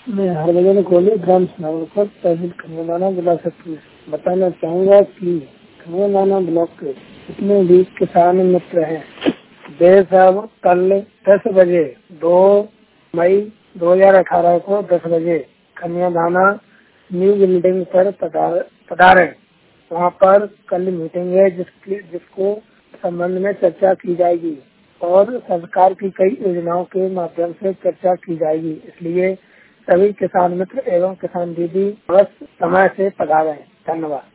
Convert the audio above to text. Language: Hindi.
मैं हरभजन कोहली ग्राम स्नानपुर तहसील खंगेनाना जिला छत्तीसगढ़ बताना चाहूँगा कि खंगेनाना ब्लॉक के जितने भी किसान मित्र हैं वे सब कल 10 बजे 2 मई 2018 को 10 बजे खंगेनाना न्यू बिल्डिंग पर पधारे। वहाँ पर कल मीटिंग है जिसको संबंध में चर्चा की जाएगी और सरकार की कई योजनाओं के माध्यम से चर्चा की जाएगी। इसलिए सभी किसान मित्र एवं किसान दीदी बस समय से पधारें। धन्यवाद।